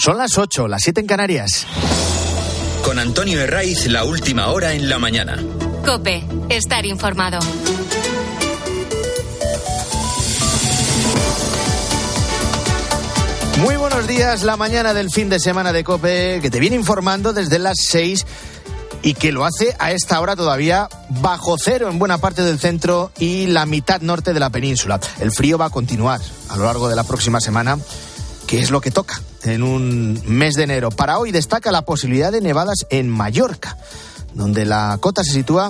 Son las 8, las 7 en Canarias. Con Antonio Herraiz, la última hora en la mañana. COPE, estar informado. Muy buenos días, la mañana del fin de semana de COPE, que te viene informando desde las 6 y que lo hace a esta hora todavía bajo cero en buena parte del centro y la mitad norte de la península. El frío va a continuar a lo largo de la próxima semana, que es lo que toca en un mes de enero. Para hoy destaca la posibilidad de nevadas en Mallorca, donde la cota se sitúa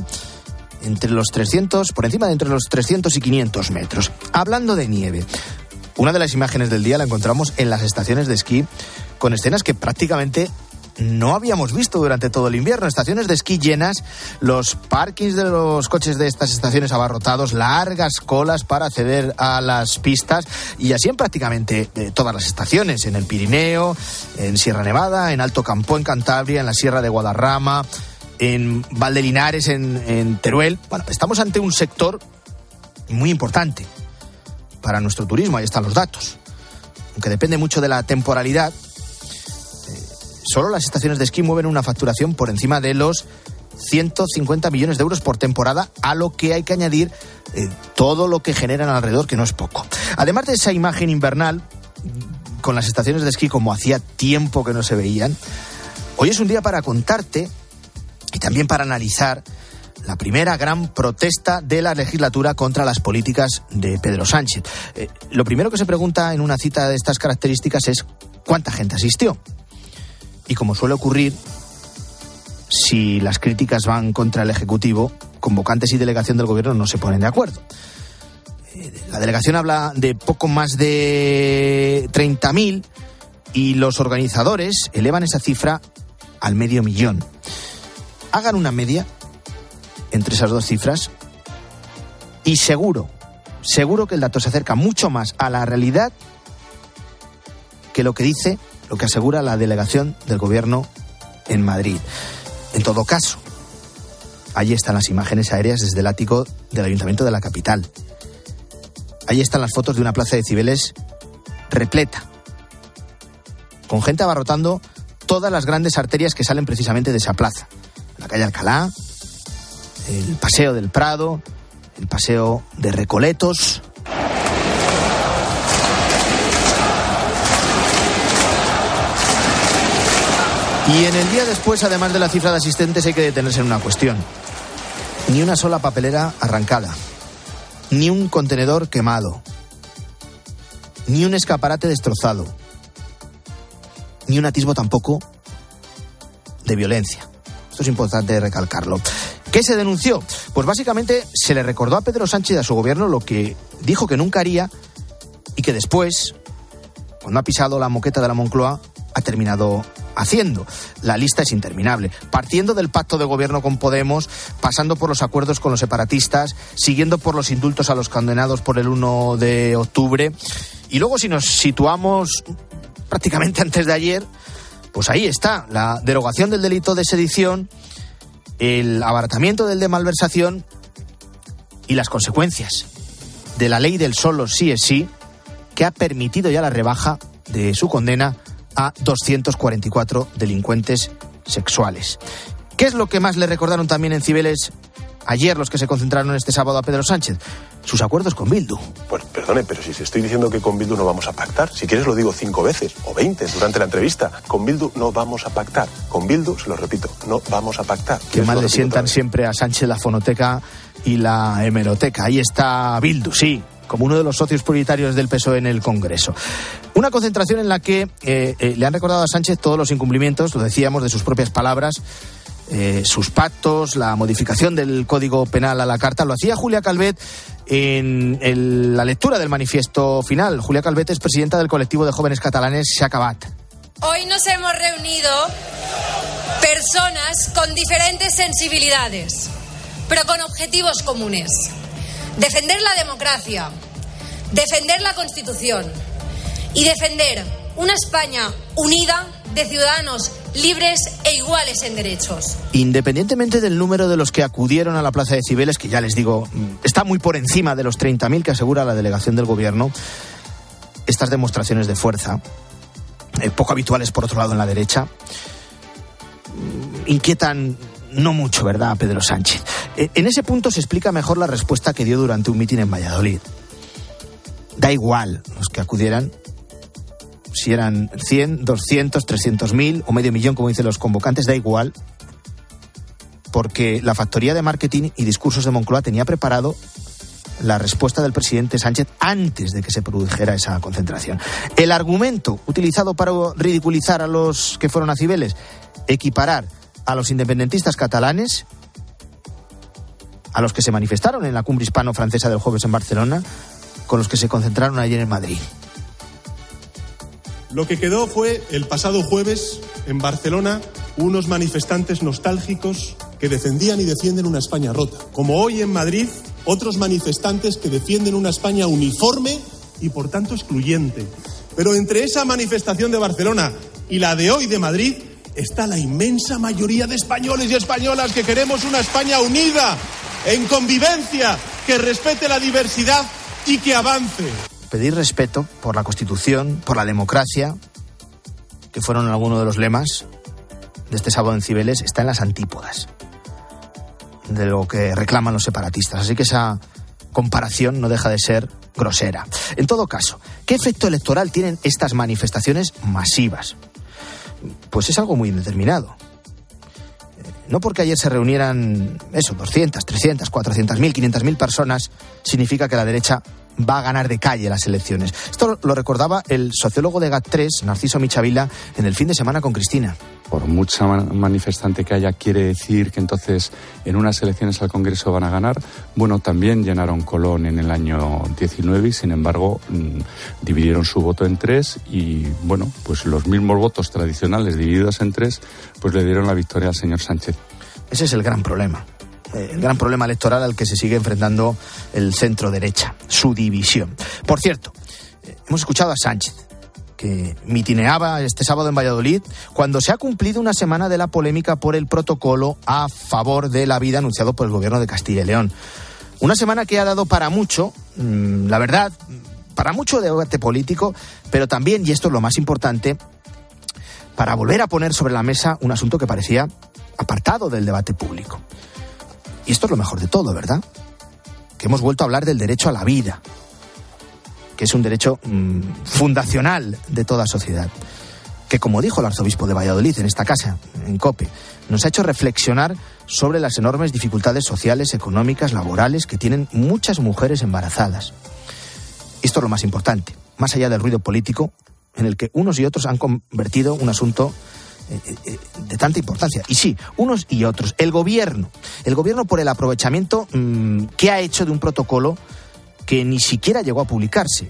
por encima de entre los 300 y 500 metros. Hablando de nieve, una de las imágenes del día la encontramos en las estaciones de esquí, con escenas que prácticamente no habíamos visto durante todo el invierno. Estaciones de esquí llenas, los parkings de los coches de estas estaciones abarrotados, largas colas para acceder a las pistas, y así en prácticamente todas las estaciones, en el Pirineo, en Sierra Nevada, en Alto Campó, en Cantabria, en la Sierra de Guadarrama, en Valdelinares, en Teruel. Bueno, estamos ante un sector muy importante para nuestro turismo, ahí están los datos. Aunque depende mucho de la temporalidad, solo las estaciones de esquí mueven una facturación por encima de los 150 millones de euros por temporada, a lo que hay que añadir todo lo que generan alrededor, que no es poco. Además de esa imagen invernal, con las estaciones de esquí como hacía tiempo que no se veían, hoy es un día para contarte y también para analizar la primera gran protesta de la legislatura contra las políticas de Pedro Sánchez. Lo primero que se pregunta en una cita de estas características es ¿cuánta gente asistió? Y como suele ocurrir, si las críticas van contra el Ejecutivo, convocantes y delegación del Gobierno no se ponen de acuerdo. La delegación habla de poco más de 30.000 y los organizadores elevan esa cifra al 500.000. Hagan una media entre esas dos cifras y seguro que el dato se acerca mucho más a la realidad que lo que asegura la delegación del Gobierno en Madrid. En todo caso, ahí están las imágenes aéreas desde el ático del Ayuntamiento de la capital. Ahí están las fotos de una plaza de Cibeles repleta, con gente abarrotando todas las grandes arterias que salen precisamente de esa plaza. La calle Alcalá, el Paseo del Prado, el Paseo de Recoletos. Y en el día después, además de la cifra de asistentes, hay que detenerse en una cuestión. Ni una sola papelera arrancada, ni un contenedor quemado, ni un escaparate destrozado, ni un atisbo tampoco de violencia. Esto es importante recalcarlo. ¿Qué se denunció? Pues básicamente se le recordó a Pedro Sánchez y a su gobierno lo que dijo que nunca haría y que después, cuando ha pisado la moqueta de la Moncloa, ha terminado haciendo. La lista es interminable, partiendo del pacto de gobierno con Podemos, pasando por los acuerdos con los separatistas, siguiendo por los indultos a los condenados por el 1 de octubre. Y luego, si nos situamos prácticamente antes de ayer, pues ahí está, la derogación del delito de sedición, el abaratamiento del de malversación y las consecuencias de la ley del solo sí es sí, que ha permitido ya la rebaja de su condena a 244 delincuentes sexuales. ¿Qué es lo que más le recordaron también en Cibeles ayer los que se concentraron este sábado a Pedro Sánchez? Sus acuerdos con Bildu. Pues perdone, pero si estoy diciendo que con Bildu no vamos a pactar, si quieres lo digo 5 veces o 20 durante la entrevista. Con Bildu no vamos a pactar. Con Bildu, se lo repito, no vamos a pactar. Qué mal le sientan siempre a Sánchez la fonoteca y la hemeroteca. Ahí está Bildu, sí, como uno de los socios prioritarios del PSOE en el Congreso. Una concentración en la que le han recordado a Sánchez todos los incumplimientos, lo decíamos, de sus propias palabras, sus pactos, la modificación del Código Penal a la carta. Lo hacía Julia Calvet en la lectura del manifiesto final. Julia Calvet es presidenta del colectivo de jóvenes catalanes Xacabat. Hoy nos hemos reunido personas con diferentes sensibilidades, pero con objetivos comunes. Defender la democracia, defender la Constitución y defender una España unida de ciudadanos libres e iguales en derechos. Independientemente del número de los que acudieron a la plaza de Cibeles, que ya les digo, está muy por encima de los 30.000 que asegura la delegación del Gobierno, estas demostraciones de fuerza poco habituales por otro lado en la derecha, inquietan no mucho, ¿verdad?, a Pedro Sánchez. En ese punto se explica mejor la respuesta que dio durante un mitin en Valladolid. Da igual los que acudieran, si eran 100, 200, 300.000 o medio millón, como dicen los convocantes, da igual, porque la factoría de marketing y discursos de Moncloa tenía preparado la respuesta del presidente Sánchez antes de que se produjera esa concentración. El argumento utilizado para ridiculizar a los que fueron a Cibeles, equiparar a los independentistas catalanes a los que se manifestaron en la cumbre hispano-francesa del jueves en Barcelona con los que se concentraron ayer en Madrid. Lo que quedó fue el pasado jueves en Barcelona unos manifestantes nostálgicos que defendían y defienden una España rota. Como hoy en Madrid, otros manifestantes que defienden una España uniforme y por tanto excluyente. Pero entre esa manifestación de Barcelona y la de hoy de Madrid está la inmensa mayoría de españoles y españolas que queremos una España unida, en convivencia, que respete la diversidad y que avance. Pedir respeto por la Constitución, por la democracia, que fueron algunos de los lemas de este sábado en Cibeles, está en las antípodas de lo que reclaman los separatistas. Así que esa comparación no deja de ser grosera. En todo caso, ¿qué efecto electoral tienen estas manifestaciones masivas? Pues es algo muy indeterminado. No porque ayer se reunieran 200, 300, 400.000, 500.000 personas, significa que la derecha va a ganar de calle las elecciones. Esto lo recordaba el sociólogo de GAT3, Narciso Michavila, en el fin de semana con Cristina. Por mucha manifestante que haya, quiere decir que entonces en unas elecciones al Congreso van a ganar. Bueno, también llenaron Colón en el año 19 y sin embargo dividieron su voto en 3 y bueno, pues los mismos votos tradicionales divididos en 3 pues le dieron la victoria al señor Sánchez. Ese es el gran problema. El gran problema electoral al que se sigue enfrentando el centro derecha, su división. Por cierto, hemos escuchado a Sánchez, que mitineaba este sábado en Valladolid, cuando se ha cumplido una semana de la polémica por el protocolo a favor de la vida anunciado por el gobierno de Castilla y León. Una semana que ha dado para mucho, la verdad, para mucho debate político, pero también, y esto es lo más importante, para volver a poner sobre la mesa un asunto que parecía apartado del debate público. Y esto es lo mejor de todo, ¿verdad? Que hemos vuelto a hablar del derecho a la vida, que es un derecho fundacional de toda sociedad, que, como dijo el arzobispo de Valladolid en esta casa, en COPE, nos ha hecho reflexionar sobre las enormes dificultades sociales, económicas, laborales que tienen muchas mujeres embarazadas. Esto es lo más importante, más allá del ruido político en el que unos y otros han convertido un asunto de tanta importancia. Y sí, unos y otros. El gobierno por el aprovechamiento que ha hecho de un protocolo que ni siquiera llegó a publicarse.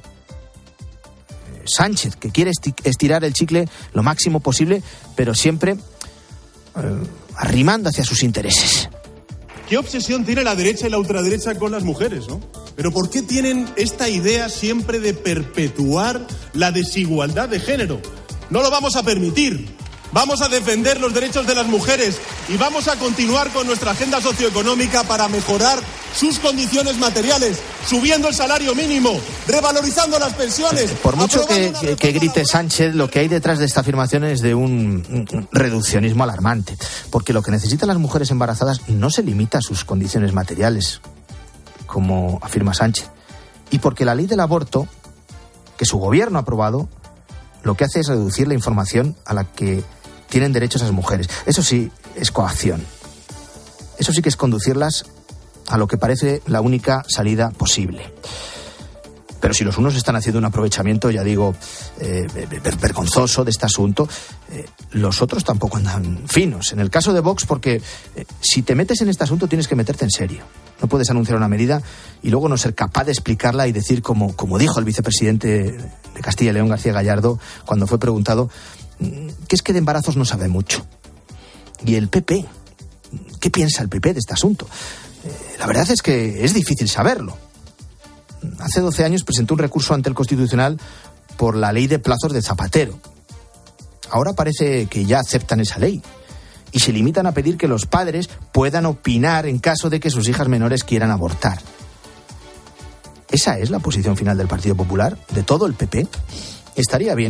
Sánchez, que quiere estirar el chicle lo máximo posible, pero siempre arrimando hacia sus intereses. ¿Qué obsesión tiene la derecha y la ultraderecha con las mujeres, no? ¿Pero por qué tienen esta idea siempre de perpetuar la desigualdad de género? No lo vamos a permitir. Vamos a defender los derechos de las mujeres y vamos a continuar con nuestra agenda socioeconómica para mejorar sus condiciones materiales, subiendo el salario mínimo, revalorizando las pensiones. Por mucho que grite Sánchez, lo que hay detrás de esta afirmación es de un reduccionismo alarmante, porque lo que necesitan las mujeres embarazadas no se limita a sus condiciones materiales, como afirma Sánchez, y porque la ley del aborto, que su gobierno ha aprobado, lo que hace es reducir la información a la que tienen derecho esas mujeres. Eso sí es coacción. Eso sí que es conducirlas a lo que parece la única salida posible. Pero si los unos están haciendo un aprovechamiento, ya digo, vergonzoso de este asunto, los otros tampoco andan finos. En el caso de Vox, porque si te metes en este asunto tienes que meterte en serio. No puedes anunciar una medida y luego no ser capaz de explicarla y decir, como dijo el vicepresidente de Castilla y León, García Gallardo, cuando fue preguntado, que es que de embarazos no sabe mucho. Y el PP, ¿qué piensa el PP de este asunto? La verdad es que es difícil saberlo. Hace 12 años presentó un recurso ante el Constitucional por la ley de plazos de Zapatero. Ahora parece que ya aceptan esa ley y se limitan a pedir que los padres puedan opinar en caso de que sus hijas menores quieran abortar. ¿Esa es la posición final del Partido Popular? ¿De todo el PP? Estaría bien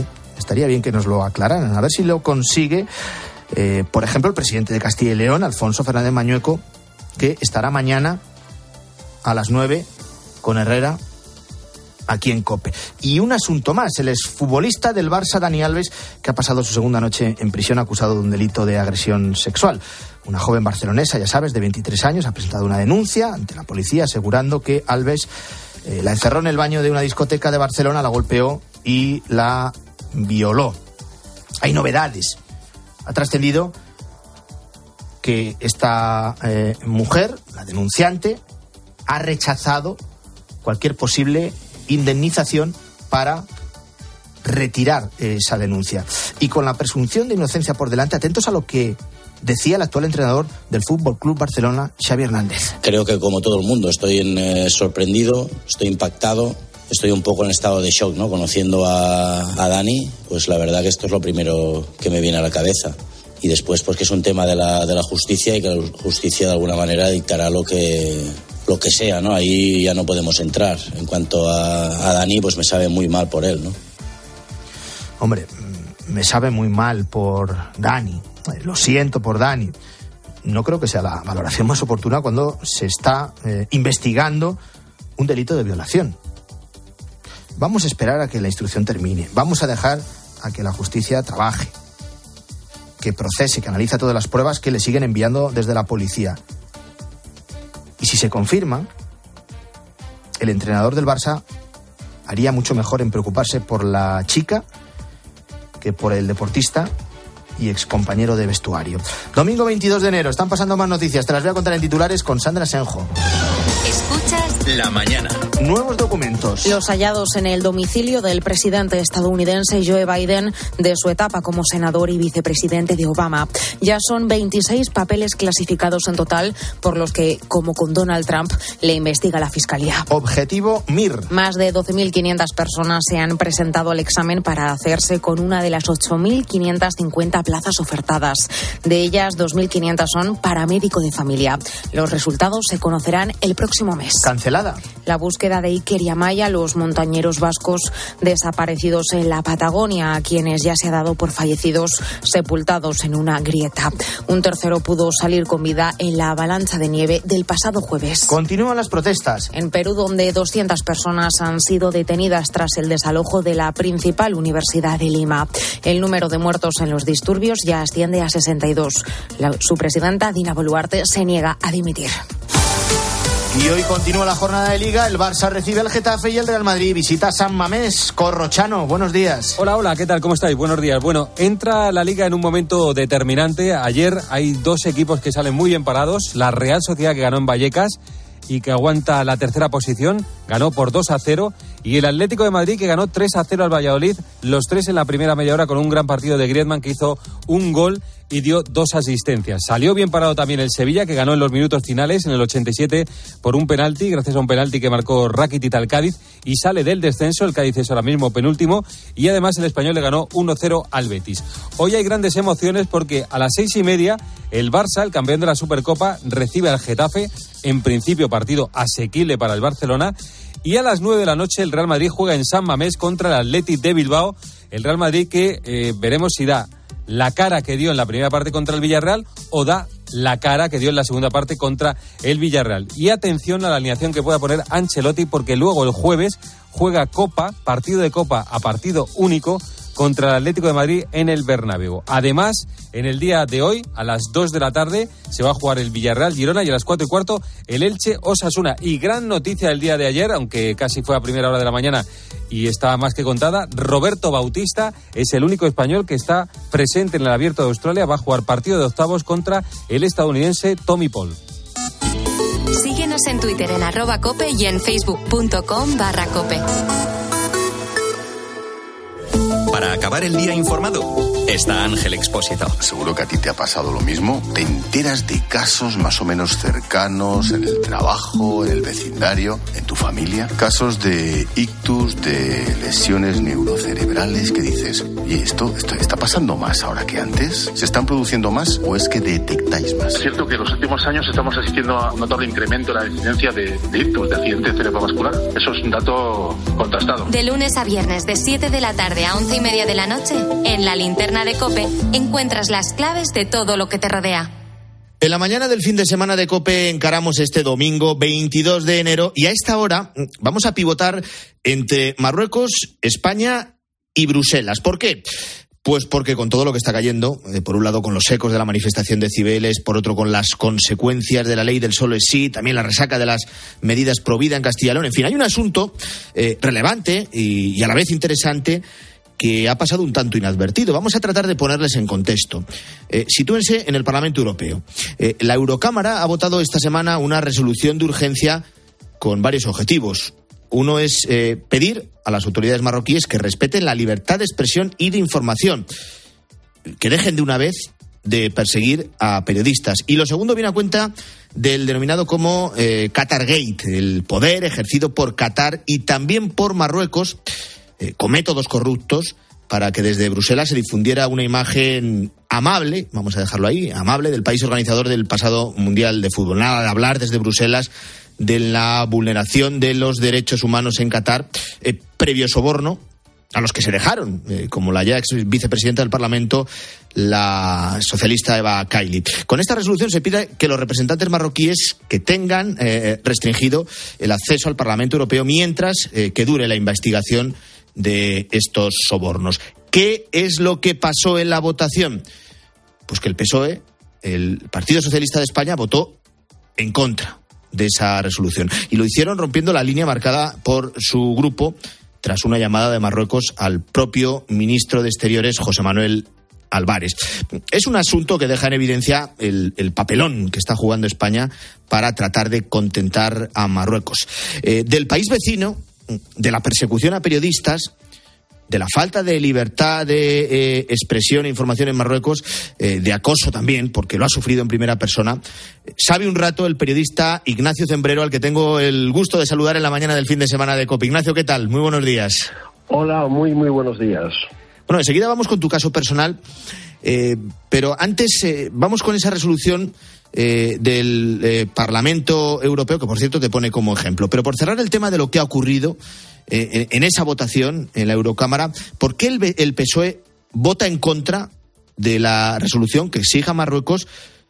Estaría bien que nos lo aclararan, a ver si lo consigue, por ejemplo, el presidente de Castilla y León, Alfonso Fernández Mañueco, que estará mañana a las 9 con Herrera aquí en COPE. Y un asunto más, el exfutbolista del Barça, Dani Alves, que ha pasado su segunda noche en prisión acusado de un delito de agresión sexual. Una joven barcelonesa, ya sabes, de 23 años, ha presentado una denuncia ante la policía asegurando que Alves la encerró en el baño de una discoteca de Barcelona, la golpeó y la violó. Hay novedades. Ha trascendido que esta mujer, la denunciante, ha rechazado cualquier posible indemnización para retirar esa denuncia. Y con la presunción de inocencia por delante, atentos a lo que decía el actual entrenador del Fútbol Club Barcelona, Xavi Hernández. Creo que como todo el mundo estoy sorprendido, estoy impactado, estoy un poco en estado de shock, ¿no? Conociendo a Dani, pues la verdad que esto es lo primero que me viene a la cabeza. Y después, pues que es un tema de la justicia y que la justicia de alguna manera dictará lo que sea, ¿no? Ahí ya no podemos entrar. En cuanto a Dani, pues me sabe muy mal por él, ¿no? Hombre, me sabe muy mal por Dani. Lo siento por Dani. No creo que sea la valoración más oportuna cuando se está investigando un delito de violación. Vamos a esperar a que la instrucción termine. Vamos a dejar a que la justicia trabaje, que procese, que analice todas las pruebas que le siguen enviando desde la policía. Y si se confirma, el entrenador del Barça haría mucho mejor en preocuparse por la chica que por el deportista y excompañero de vestuario. Domingo 22 de enero, están pasando más noticias, te las voy a contar en titulares con Sandra Senjo. Escuchas La mañana. Nuevos documentos. Los hallados en el domicilio del presidente estadounidense Joe Biden de su etapa como senador y vicepresidente de Obama. Ya son 26 papeles clasificados en total por los que, como con Donald Trump, le investiga la Fiscalía. Objetivo MIR. Más de 12.500 personas se han presentado al examen para hacerse con una de las 8.550 plazas ofertadas. De ellas, 2.500 son para médico de familia. Los resultados se conocerán el próximo mes. Cancelada. La búsqueda de Iker y Amaya, los montañeros vascos desaparecidos en la Patagonia, a quienes ya se ha dado por fallecidos sepultados en una grieta. Un tercero pudo salir con vida en la avalancha de nieve del pasado jueves. Continúan las protestas. En Perú, donde 200 personas han sido detenidas tras el desalojo de la principal universidad de Lima. El número de muertos en los disturbios ya asciende a 62. Su presidenta, Dina Boluarte, se niega a dimitir. Y hoy continúa la jornada de Liga, el Barça recibe al Getafe y el Real Madrid visita San Mamés. Corrochano, buenos días. Hola, ¿qué tal? ¿Cómo estáis? Buenos días. Bueno, entra la Liga en un momento determinante. Ayer hay dos equipos que salen muy bien parados. La Real Sociedad, que ganó en Vallecas y que aguanta la tercera posición, ganó por 2-0, y el Atlético de Madrid, que ganó 3-0 al Valladolid, los tres en la primera media hora con un gran partido de Griezmann, que hizo un gol y dio 2 asistencias. Salió bien parado también el Sevilla, que ganó en los minutos finales, en el 87, por un penalti, gracias a un penalti que marcó Rakitic al Cádiz, y sale del descenso. El Cádiz es ahora mismo penúltimo, y además el Español le ganó 1-0 al Betis. Hoy hay grandes emociones porque a las 6:30 el Barça, el campeón de la Supercopa, recibe al Getafe, en principio partido asequible para el Barcelona, y a las 9 de la noche el Real Madrid juega en San Mamés contra el Athletic de Bilbao. El Real Madrid que veremos si da la cara que dio en la primera parte contra el Villarreal o da la cara que dio en la segunda parte contra el Villarreal. Y atención a la alineación que pueda poner Ancelotti, porque luego el jueves juega Copa, partido de Copa a partido único, contra el Atlético de Madrid en el Bernabéu. Además, en el día de hoy, a las 2 de la tarde, se va a jugar el Villarreal-Girona y a las 4:15 el Elche-Osasuna. Y gran noticia del día de ayer, aunque casi fue a primera hora de la mañana y estaba más que contada, Roberto Bautista es el único español que está presente en el Abierto de Australia. Va a jugar partido de octavos contra el estadounidense Tommy Paul. Síguenos en Twitter en @cope y en facebook.com/cope. Para acabar el día informado, está Ángel Expósito. Seguro que a ti te ha pasado lo mismo. Te enteras de casos más o menos cercanos en el trabajo, en el vecindario, en tu familia. Casos de ictus, de lesiones neurocerebrales que dices, oye, ¿esto está pasando más ahora que antes? ¿Se están produciendo más o es que detectáis más? Es cierto que en los últimos años estamos asistiendo a un notable incremento en la incidencia de ictus, de accidente cerebrovascular. Eso es un dato contrastado. De lunes a viernes, de 7 de la tarde a 11 11:30 de la noche, en la linterna de COPE, encuentras las claves de todo lo que te rodea. En la mañana del fin de semana de COPE encaramos este domingo 22 de enero y a esta hora vamos a pivotar entre Marruecos, España y Bruselas. ¿Por qué? Pues porque con todo lo que está cayendo, por un lado con los ecos de la manifestación de Cibeles, por otro con las consecuencias de la ley del solo es sí, también la resaca de las medidas pro vida en Castilla y León. En fin, hay un asunto relevante y a la vez interesante que ha pasado un tanto inadvertido. Vamos a tratar de ponerles en contexto. Sitúense en el Parlamento Europeo. La Eurocámara ha votado esta semana una resolución de urgencia con varios objetivos. Uno es pedir a las autoridades marroquíes que respeten la libertad de expresión y de información, que dejen de una vez de perseguir a periodistas. Y lo segundo viene a cuenta del denominado como Qatargate, el poder ejercido por Qatar y también por Marruecos, con métodos corruptos, para que desde Bruselas se difundiera una imagen amable, vamos a dejarlo ahí, amable, del país organizador del pasado Mundial de Fútbol. Nada de hablar desde Bruselas de la vulneración de los derechos humanos en Qatar, previo soborno a los que se dejaron, como la ya ex vicepresidenta del Parlamento, la socialista Eva Kaili. Con esta resolución se pide que los representantes marroquíes que tengan restringido el acceso al Parlamento Europeo mientras que dure la investigación de estos sobornos. ¿Qué es lo que pasó en la votación? Pues que el PSOE, el Partido Socialista de España, votó en contra de esa resolución. Y lo hicieron rompiendo la línea marcada por su grupo tras una llamada de Marruecos al propio ministro de Exteriores, José Manuel Álvarez. Es un asunto que deja en evidencia el papelón que está jugando España para tratar de contentar a Marruecos. Del país vecino, de la persecución a periodistas, de la falta de libertad de expresión e información en Marruecos, de acoso también, porque lo ha sufrido en primera persona, sabe un rato el periodista Ignacio Zembrero, al que tengo el gusto de saludar en la mañana del fin de semana de COPE. Ignacio, ¿qué tal? Muy buenos días. Hola, muy buenos días. Bueno, enseguida vamos con tu caso personal, pero antes vamos con esa resolución del Parlamento Europeo, que por cierto te pone como ejemplo. Pero por cerrar el tema de lo que ha ocurrido en esa votación en la Eurocámara, ¿por qué el PSOE vota en contra de la resolución que exija a Marruecos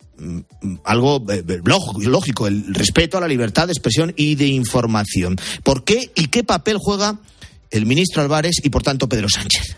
algo lógico, el respeto a la libertad de expresión y de información? ¿Por qué y qué papel juega el ministro Álvarez y por tanto Pedro Sánchez?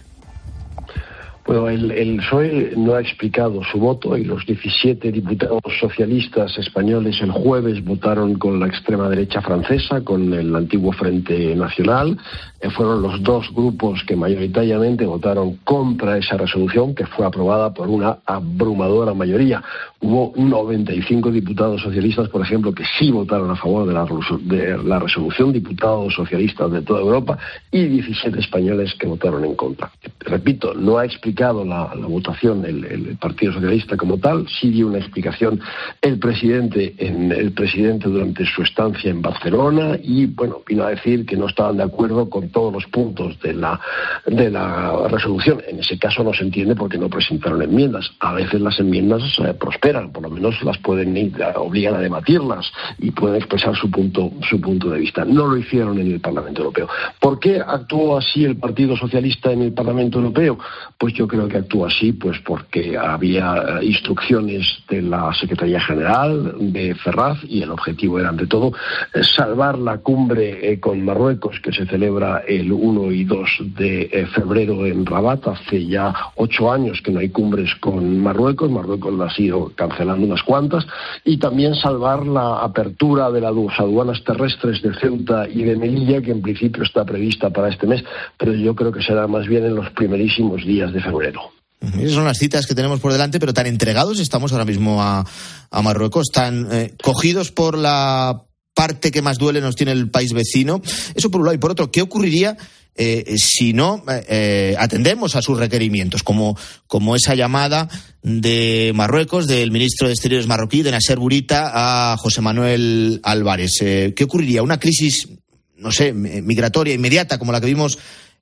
Bueno, el PSOE no ha explicado su voto y los 17 diputados socialistas españoles el jueves votaron con la extrema derecha francesa, con el antiguo Frente Nacional. Fueron los dos grupos que mayoritariamente votaron contra esa resolución, que fue aprobada por una abrumadora mayoría. Hubo 95 diputados socialistas, por ejemplo, que sí votaron a favor de la resolución, diputados socialistas de toda Europa, y 17 españoles que votaron en contra. Repito, no ha explicado la votación el Partido Socialista como tal, sí dio una explicación el presidente durante su estancia en Barcelona y, bueno, vino a decir que no estaban de acuerdo con todos los puntos de la resolución. En ese caso no se entiende porque no presentaron enmiendas. A veces las enmiendas prosperan, por lo menos las obligan a debatirlas y pueden expresar su punto de vista. No lo hicieron en el Parlamento Europeo. ¿Por qué actuó así el Partido Socialista en el Parlamento Europeo? Pues yo creo que actuó así pues porque había instrucciones de la Secretaría General de Ferraz y el objetivo era, ante todo, salvar la cumbre con Marruecos que se celebra el 1 y 2 de febrero en Rabat. Hace ya 8 años que no hay cumbres con Marruecos. Marruecos las ha ido cancelando unas cuantas. Y también salvar la apertura de las aduanas terrestres de Ceuta y de Melilla, que en principio está prevista para este mes, pero yo creo que será más bien en los primerísimos días de febrero. Esas son las citas que tenemos por delante, pero tan entregados estamos ahora mismo a Marruecos, tan cogidos por la parte que más duele nos tiene el país vecino. Eso por un lado. Y por otro, ¿qué ocurriría si no atendemos a sus requerimientos? Como esa llamada de Marruecos, del ministro de Exteriores marroquí, de Nasser Bourita, a José Manuel Álvarez. ¿Qué ocurriría? ¿Una crisis, no sé, migratoria inmediata, como la que vimos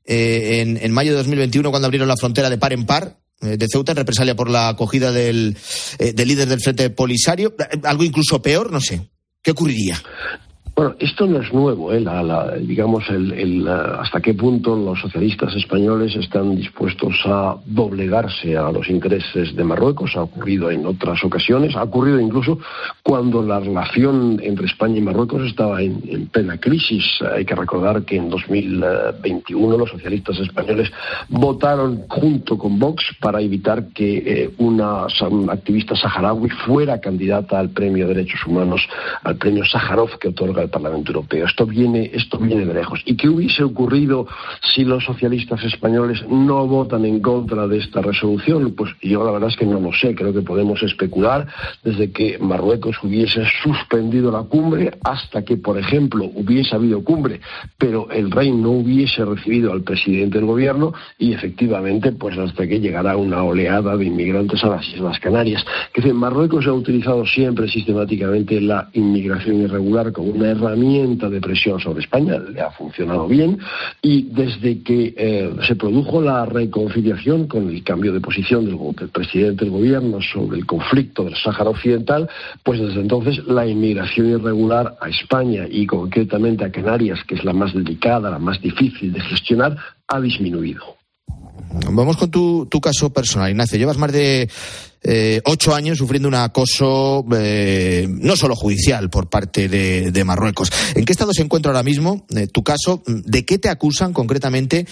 en mayo de 2021, cuando abrieron la frontera de par en par de Ceuta, en represalia por la acogida del líder del Frente Polisario? ¿Algo incluso peor? No sé. ¿Qué ocurriría? Bueno, esto no es nuevo, digamos, hasta qué punto los socialistas españoles están dispuestos a doblegarse a los intereses de Marruecos. Ha ocurrido en otras ocasiones, ha ocurrido incluso cuando la relación entre España y Marruecos estaba en plena crisis. Hay que recordar que en 2021 los socialistas españoles votaron junto con Vox para evitar que una activista saharaui fuera candidata al Premio de Derechos Humanos, al Premio Sájarov que otorga el Parlamento Europeo. Esto viene de lejos. ¿Y qué hubiese ocurrido si los socialistas españoles no votan en contra de esta resolución? Pues yo la verdad es que no lo sé. Creo que podemos especular desde que Marruecos hubiese suspendido la cumbre hasta que, por ejemplo, hubiese habido cumbre, pero el rey no hubiese recibido al presidente del gobierno y efectivamente pues hasta que llegara una oleada de inmigrantes a las Islas Canarias. Que Marruecos ha utilizado siempre sistemáticamente la inmigración irregular como una herramienta de presión sobre España, le ha funcionado bien, y desde que se produjo la reconciliación con el cambio de posición del presidente del gobierno sobre el conflicto del Sáhara Occidental, pues desde entonces la inmigración irregular a España y concretamente a Canarias, que es la más delicada, la más difícil de gestionar, ha disminuido. Vamos con tu caso personal, Ignacio. Llevas más de 8 años sufriendo un acoso no solo judicial por parte de Marruecos. ¿En qué estado se encuentra ahora mismo tu caso? ¿De qué te acusan concretamente?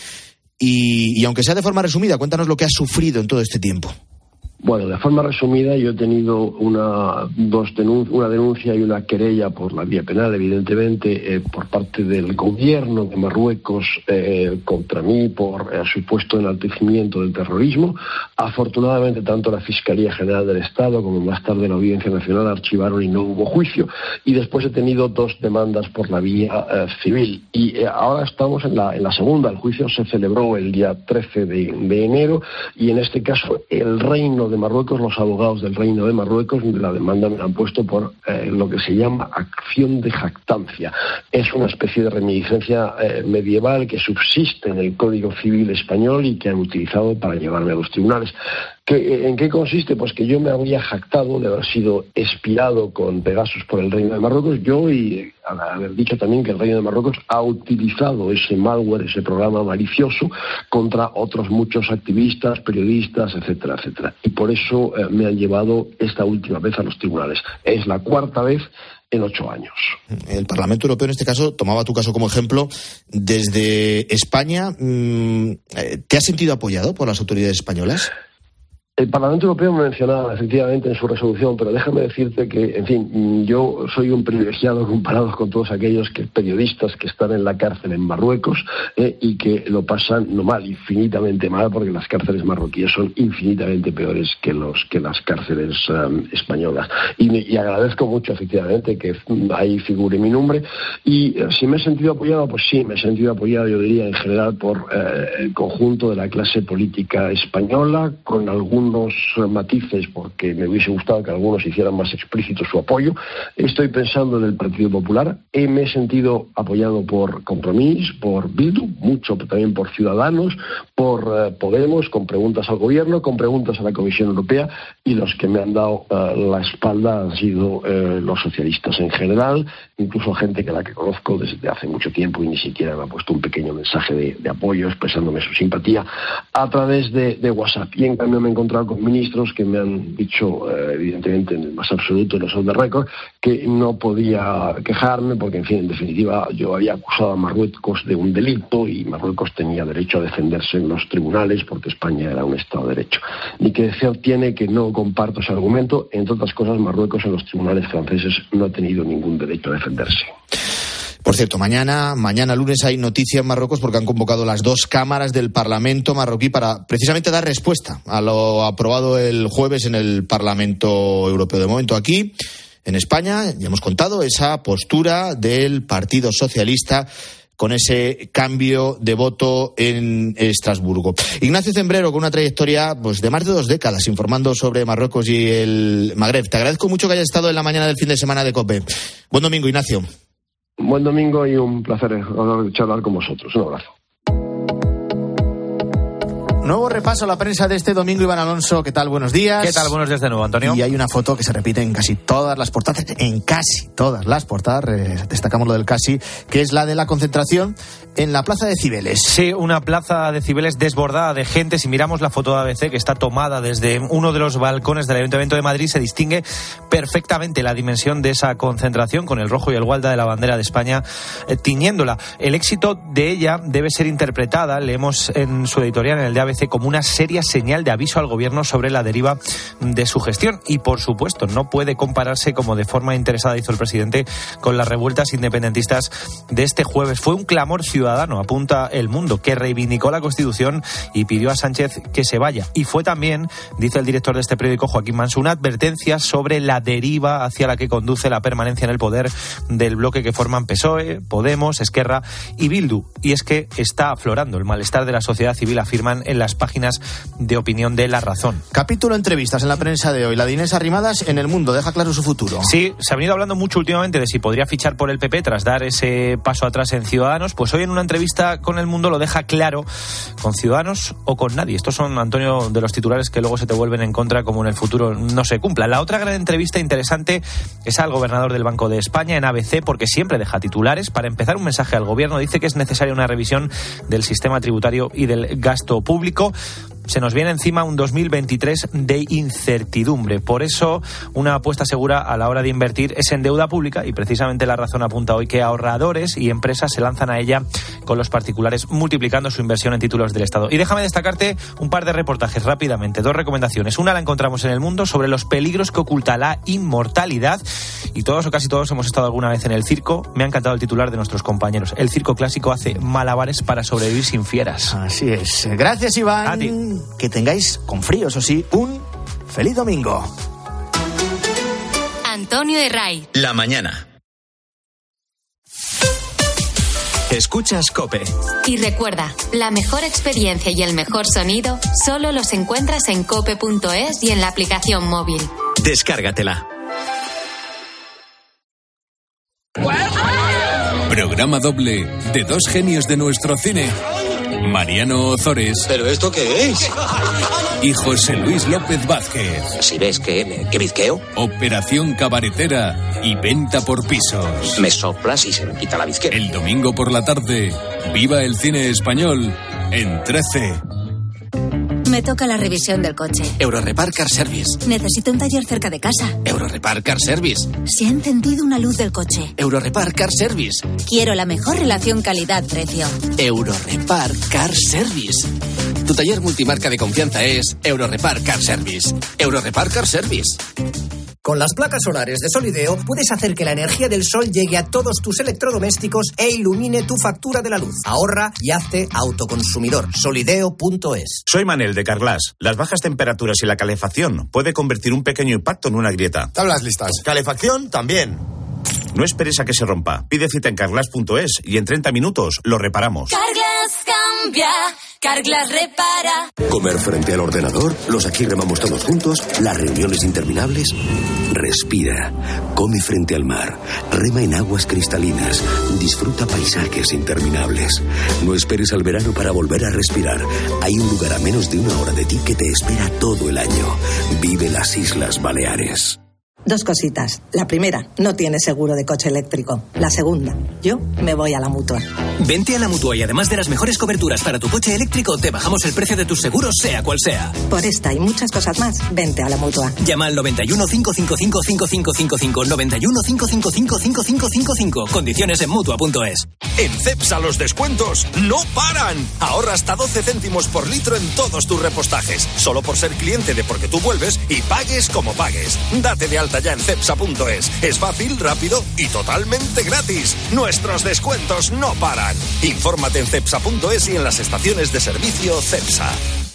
Y aunque sea de forma resumida, cuéntanos lo que has sufrido en todo este tiempo. Bueno, de forma resumida, yo he tenido una denuncia y una querella por la vía penal, evidentemente, por parte del gobierno de Marruecos contra mí por supuesto enaltecimiento del terrorismo. Afortunadamente, tanto la Fiscalía General del Estado como más tarde la Audiencia Nacional archivaron y no hubo juicio. Y después he tenido 2 demandas por la vía civil. Y ahora estamos en la segunda. El juicio se celebró el día 13 de enero y en este caso el Reino de Marruecos, los abogados del Reino de Marruecos, la demanda me la han puesto por lo que se llama acción de jactancia. Es una especie de reminiscencia medieval que subsiste en el Código Civil español y que han utilizado para llevarme a los tribunales. ¿En qué consiste? Pues que yo me había jactado de haber sido espiado con Pegasus por el Reino de Marruecos, yo, y haber dicho también que el Reino de Marruecos ha utilizado ese malware, ese programa malicioso, contra otros muchos activistas, periodistas, etcétera, etcétera. Y por eso me han llevado esta última vez a los tribunales. Es la 4ª vez en 8 años. El Parlamento Europeo, en este caso, tomaba tu caso como ejemplo. Desde España, ¿te has sentido apoyado por las autoridades españolas? El Parlamento Europeo me mencionaba efectivamente en su resolución, pero déjame decirte que, en fin, yo soy un privilegiado comparado con todos aquellos periodistas que están en la cárcel en Marruecos y que lo pasan no mal, infinitamente mal, porque las cárceles marroquíes son infinitamente peores que las cárceles españolas. Y agradezco mucho, efectivamente, que ahí figure mi nombre. Y si me he sentido apoyado, pues sí, me he sentido apoyado, yo diría, en general, por el conjunto de la clase política española, con algunos matices, porque me hubiese gustado que algunos hicieran más explícito su apoyo. Estoy pensando en el Partido Popular. Me he sentido apoyado por Compromís, por Bildu, mucho también por Ciudadanos, por Podemos, con preguntas al gobierno, con preguntas a la Comisión Europea, y los que me han dado la espalda han sido los socialistas en general, incluso gente que conozco desde hace mucho tiempo y ni siquiera me ha puesto un pequeño mensaje de apoyo expresándome su simpatía a través de WhatsApp. Y en cambio me he encontrado con ministros que me han dicho, evidentemente en el más absoluto, en los off the record, que no podía quejarme porque, en fin, en definitiva, yo había acusado a Marruecos de un delito y Marruecos tenía derecho a defenderse en los tribunales porque España era un Estado de Derecho. Ni que decir tiene que no comparto ese argumento. Entre otras cosas, Marruecos en los tribunales franceses no ha tenido ningún derecho a defenderse. Por cierto, mañana lunes hay noticia en Marruecos porque han convocado las 2 cámaras del Parlamento marroquí para precisamente dar respuesta a lo aprobado el jueves en el Parlamento Europeo. De momento aquí, en España, ya hemos contado esa postura del Partido Socialista con ese cambio de voto en Estrasburgo. Ignacio Zembrero, con una trayectoria de más de 2 décadas informando sobre Marruecos y el Magreb. Te agradezco mucho que hayas estado en la mañana del fin de semana de COPE. Buen domingo, Ignacio. Buen domingo y un placer charlar con vosotros. Un abrazo. Nuevo repaso a la prensa de este domingo. Iván Alonso, ¿qué tal? Buenos días. ¿Qué tal? Buenos días de nuevo, Antonio. Y hay una foto que se repite en casi todas las portadas, destacamos lo del casi, que es la de la concentración en la Plaza de Cibeles. Sí, una Plaza de Cibeles desbordada de gente. Si miramos la foto de ABC, que está tomada desde uno de los balcones del Ayuntamiento de Madrid, se distingue perfectamente la dimensión de esa concentración, con el rojo y el gualda de la bandera de España tiñéndola. El éxito de ella debe ser interpretada, leemos en su editorial en el de ABC, como una seria señal de aviso al gobierno sobre la deriva de su gestión. Y, por supuesto, no puede compararse, como de forma interesada hizo el presidente, con las revueltas independentistas de este jueves. Fue un clamor ciudadano, apunta El Mundo, que reivindicó la Constitución y pidió a Sánchez que se vaya. Y fue también, dice el director de este periódico, Joaquín Manso, una advertencia sobre la deriva hacia la que conduce la permanencia en el poder del bloque que forman PSOE, Podemos, Esquerra y Bildu. Y es que está aflorando el malestar de la sociedad civil, afirman en las páginas de opinión de La Razón. Capítulo entrevistas en la prensa de hoy. La de Inés Arrimadas en El Mundo deja claro su futuro. Sí, se ha venido hablando mucho últimamente de si podría fichar por el PP tras dar ese paso atrás en Ciudadanos. Pues hoy en una entrevista con El Mundo lo deja claro: con Ciudadanos o con nadie. Estos son, Antonio, de los titulares que luego se te vuelven en contra como en el futuro no se cumpla. La otra gran entrevista interesante es al gobernador del Banco de España en ABC, porque siempre deja titulares. Para empezar, un mensaje al gobierno. Dice que es necesaria una revisión del sistema tributario y del gasto público. Se nos viene encima un 2023 de incertidumbre. Por eso, una apuesta segura a la hora de invertir es en deuda pública, y precisamente La Razón apunta hoy que ahorradores y empresas se lanzan a ella con los particulares, multiplicando su inversión en títulos del Estado. Y déjame destacarte un par de reportajes rápidamente, dos recomendaciones. Una la encontramos en El Mundo sobre los peligros que oculta la inmortalidad. Y todos o casi todos hemos estado alguna vez en el circo. Me ha encantado el titular de nuestros compañeros. El circo clásico hace malabares para sobrevivir sin fieras. Así es. Gracias, Iván. A ti. Que tengáis, con frío, eso sí, un feliz domingo. Antonio de Ray. La mañana. Escuchas COPE. Y recuerda, la mejor experiencia y el mejor sonido solo los encuentras en cope.es y en la aplicación móvil. Descárgatela. Programa doble de dos genios de nuestro cine. Mariano Ozores. ¿Pero esto qué es? Y José Luis López Vázquez. Si ves que bizqueo. Operación cabaretera y venta por pisos. Me soplas y se me quita la bizquera. El domingo por la tarde, viva el cine español en 13. Me toca la revisión del coche. Eurorepar Car Service. Necesito un taller cerca de casa. Eurorepar Car Service. Se ha encendido una luz del coche. Eurorepar Car Service. Quiero la mejor relación calidad-precio. Eurorepar Car Service. Tu taller multimarca de confianza es Eurorepar Car Service. Eurorepar Car Service. Con las placas solares de Solideo puedes hacer que la energía del sol llegue a todos tus electrodomésticos e ilumine tu factura de la luz. Ahorra y hazte autoconsumidor. Solideo.es. Soy Manel de Carglass. Las bajas temperaturas y la calefacción puede convertir un pequeño impacto en una grieta. Tablas listas. Calefacción también. No esperes a que se rompa. Pide cita en Carglass.es y en 30 minutos lo reparamos. Carglass cambia, Carglass repara. Comer frente al ordenador, los aquí remamos todos juntos, las reuniones interminables. Respira, come frente al mar, rema en aguas cristalinas, disfruta paisajes interminables. No esperes al verano para volver a respirar. Hay un lugar a menos de una hora de ti que te espera todo el año. Vive las Islas Baleares. Dos cositas. La primera, no tienes seguro de coche eléctrico. La segunda, yo me voy a la Mutua. Vente a la Mutua y además de las mejores coberturas para tu coche eléctrico, te bajamos el precio de tus seguros, sea cual sea. Por esta y muchas cosas más, vente a la Mutua. Llama al 91 555 5555, 91 555 5555. Condiciones en Mutua.es. En Cepsa los descuentos no paran. Ahorra hasta 12 céntimos por litro en todos tus repostajes. Solo por ser cliente de Porque Tú Vuelves y pagues como pagues. Date de alta ya en Cepsa.es. Es fácil, rápido y totalmente gratis. Nuestros descuentos no paran. Infórmate en Cepsa.es y en las estaciones de servicio Cepsa.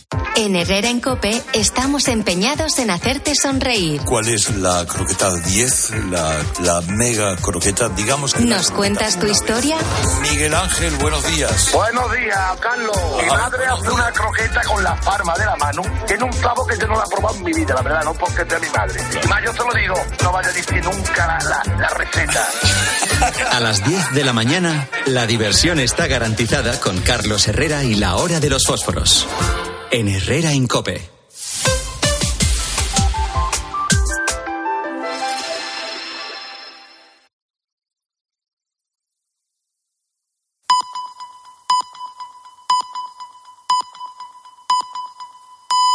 En Herrera en COPE estamos empeñados en hacerte sonreír. ¿Cuál es la croqueta 10? La mega croqueta, digamos que... ¿Nos cuentas tu historia? Miguel Ángel, buenos días. Buenos días, Carlos. Mi madre hace una croqueta con la palma de la mano. Tiene un clavo que yo no la he probado en mi vida, la verdad, no porque es de mi madre. Y más yo te lo digo, no vaya a decir nunca la receta. A las 10 de la mañana, la diversión está garantizada con Carlos Herrera y la Hora de los Fósforos. en Herrera Incope.